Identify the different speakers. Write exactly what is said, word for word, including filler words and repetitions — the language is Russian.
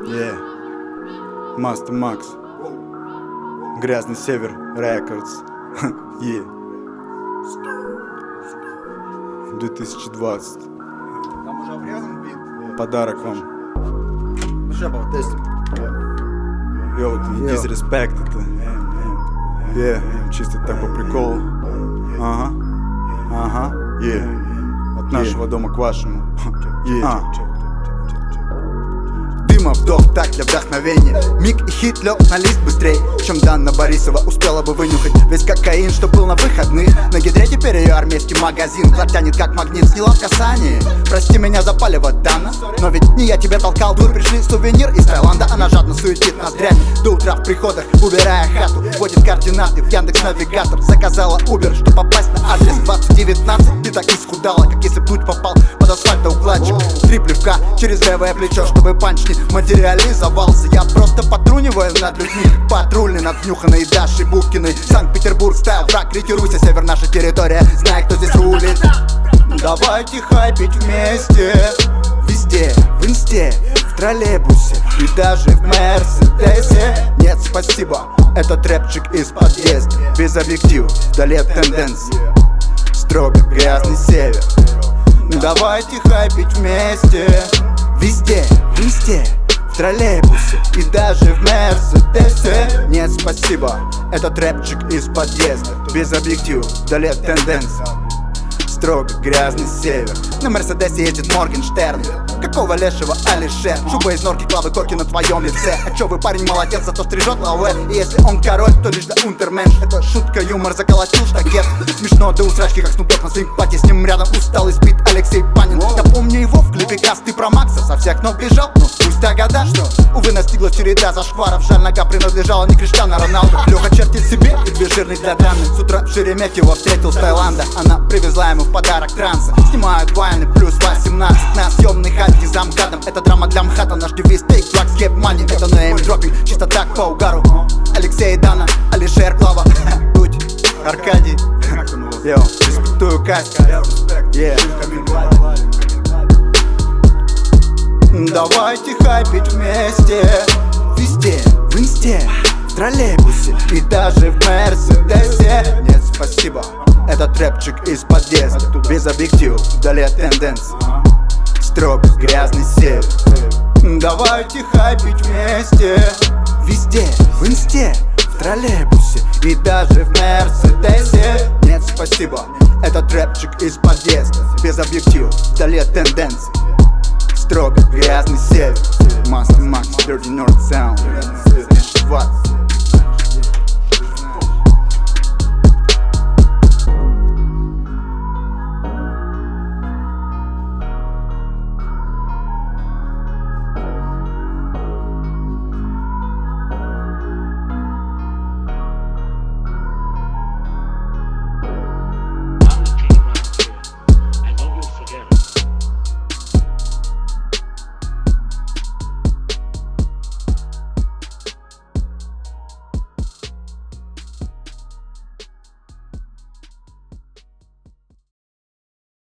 Speaker 1: Yeah. Master Max. Грязный север Records. Yeah. две тысячи двадцать.
Speaker 2: Там уже обрезан бит.
Speaker 1: Подарок вам.
Speaker 2: Ну что, потестим.
Speaker 1: Йоу, дисреспект это. Yeah. Чисто так по приколу. Ага. Ага. Yeah. От нашего дома к вашему. Yeah. Дыма вдох, так для вдохновения. Миг и хит лег на лист быстрей, чем Дана Борисова успела бы вынюхать весь кокаин, что был на выходных. На гидре теперь ее армейский магазин. Клад тянет как магнит, сняла в касании. Прости меня, запаливать Дана, но ведь не я тебя толкал. Вы пришли сувенир из Таиланда, она жадно суетит ноздрями. До утра в приходах, убирая хату, вводит координаты в Яндекс.Навигатор. Заказала Uber, чтобы попасть на адрес двадцать девятнадцать. Ты так исхудала, как если б дуть попал под асфальтоукладчик. Три плевка через левое плечо, чтобы панч не материализовался. Я просто потруниваю над людьми, как патрульный над внюханной Дашей Букиной. Санкт-Петербург стайл, враг, ретируйся, север наша территория, знай, кто здесь рулит. Давайте хайпить вместе, везде, в инсте, в троллейбусе и даже в Мерседесе. Нет, спасибо, это трэпчик из подъезда, без объективов, вдали от тенденций, строго грязный север. Давайте хайпить вместе, везде, в инсте, в троллейбусе и даже в Мерседесе. Нет, спасибо, это трэпчик из подъезда, без объективов, вдали от тенденций, строго грязный север. На Мерседесе едет Моргенштерн. Какого лешего Алишер? Шуба из норки, клавы корки на твоем лице. А чё вы, парень, молодец, зато стрижет лаве. И если он король, то лишь да унтерменш. Это шутка, юмор, заколотил штакет. Смешно до усрачки, как Снуп Дог на своем пати. С ним рядом усталый спит Алексей Панин. Я помню его в клипе «Газ», ты про Макса. Со всех ног бежал, но спустя года что? Увы, настигла череда зашкваров. Жаль, нога принадлежала не Криштиану Роналду. Леха чертит себе и две жирных для Даны. С утра в Шереметьево встретил с Таиланда. Она привезла ему в подарок транса. Снимают вайны плюс восемнадцать на съемной хате за МКАДом. Это драма для МХАТа, наш девиз take drugs, get money. Это неймдропинг, чисто так по угару. Алексей, Дана, Алишер, Клава, Дудь, Аркадий. Йоу, респектую Кастю. Yeah. Давайте хайпить вместе, везде, в инсте, в троллейбусе и даже в Мерседесе. Нет, спасибо, это трэпчик из подъезда, без объективов, вдали от тенденций, строго грязный север. Давайте хайпить вместе, везде, в инсте, в троллейбусе и даже в Мерседесе. Нет, спасибо, это трэпчик из подъезда, без объективов, вдали от тенденций, строго грязный север. Master Max, Dirty North.